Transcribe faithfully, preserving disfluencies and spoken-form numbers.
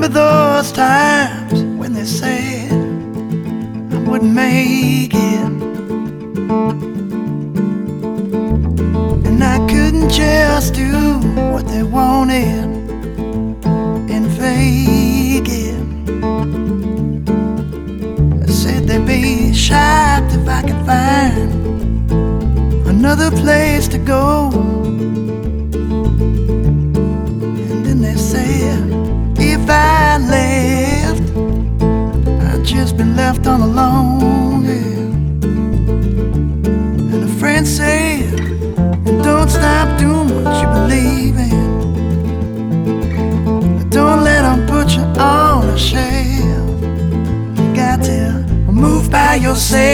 remember those times when they said I wouldn't make it, and I couldn't just do what they wanted and fake it. I said they'd be shocked if I could find another place to go. And then they said if I left, I'd just been left all alone, yeah. And a friend said, don't stop doing what you believe in, don't let them put you on a shelf. You got to move by yourself.